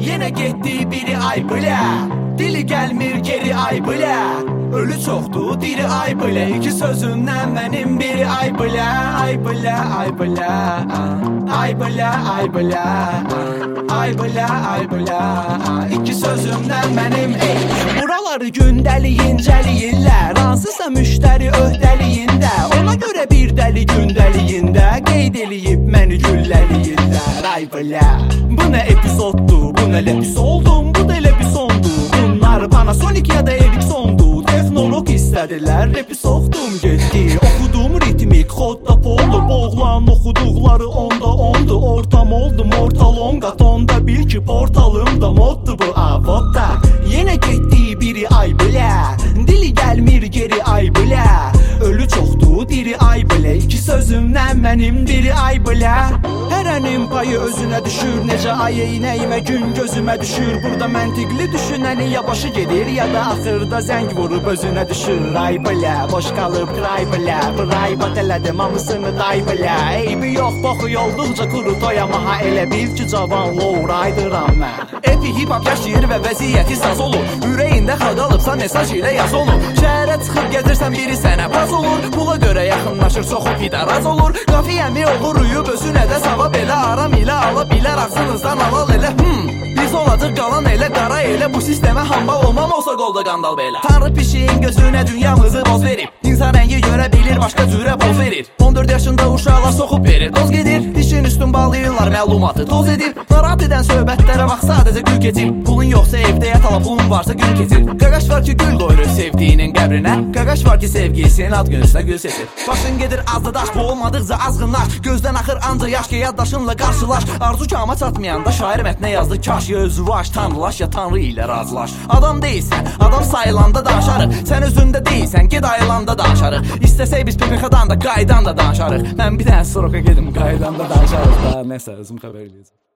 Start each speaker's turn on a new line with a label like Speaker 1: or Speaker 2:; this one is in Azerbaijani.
Speaker 1: Yenə getdi biri ay bilə, dili gəlmir geri ay bilə. Ölü çoxdur diri ay bilə, iki sözündən mənim biri ay bilə. Ay bilə, ay bilə, ay bilə, ay bilə, ay bilə, ay bilə, iki sözündən mənim ey. Buraları gündəliyin cəliyirlər, hansısa müştəri öhdəliyində. Ona görə bir dəli gündəliyində qeyd eləyib məni gülləliyirlər. Ay bilə, bu nə epizoddur, bu nə lepisoldum, bu da lepisondur. Bunlar Panasonic ya da Ericssondur. Texnolog istədilər, repi soxdum getdi. Oxudum ritmik, xodda poldu. Boğlan oxuduqları onda ondu. Ortam oldu mortalonqa, tonda bil ki portalım da moddu bu avodda. Yenə getdi biri ay bilə, dili gəlmir geri ay bilə. Ölü çoxdur diri ay bilə, iki sözümdən mənim biri ay bilə. Hərənin payı özünə düşür, necə ay eynəyimə gün gözümə düşür. Burada məntiqli düşünənin ya başı gedir, ya da axırda zəng vurub özünə düşür. Ay bilə, boş qalıb qray bilə, braybat elədim hamısını day bilə. Eybi yox, boxu yolduqca quru toyamaha, elə bil ki cavan lowrideram mən. Epi hip-hop yaşayır və vəziyyəti saz olur. Ürəyində xad alıbsa mesaj ilə yaz olur. Şəhərə çıxıb gezirsən biri sənə baz olur. Pula görə yaxınlaşır, soxu pidaraz olur. Qafiyəmi oğuruyub özünə də savab elə. Aram ilə ala bilər, ağzınızdan alal elə. Biz olacaq qalan elə, qara elə. Bu sistemə hambal olmam olsa qolda qandal belə. Tanrı pişiyin gözünə dünyamızı boz verib. İnsan rəngi görə bilir, başqa cürə boz verir. 14 yaşında uşaqlar soxub verir, doz gedir. Dişin üstün bağlayırlar, məlumatı toz edir. Narahat edən söhbətlərə bax, sadəcə gül keçir. Pulun yoxsa evdə yat ala, pulun varsa gün keçir. Qaqaş var ki gül doyurur sevdiyinin qəbrinə. Qaqaş var ki sevgilisinin ad günüsünə gül seçir. Başın gedir azda daş, bu olmadıqca azğınlaş. Gözdən axır anca yaş ki yaddaşınla qarşılaş. Arzu kama çatmayanda şair mətnə yazdı. Kaş ya özvaş, tanrılaş ya tanrı ilə razılaş. Adam deyilsən, adam sayılanda danışarıq. Sən özündə deyilsən, ged ayılanda danışarıq. İstəsək biz PPX-dan da qaydan da danışarıq. Mən bir dənə soroka gedim qaydan da danışarıq da. Nəsə özüm xəbər eləyəcəm.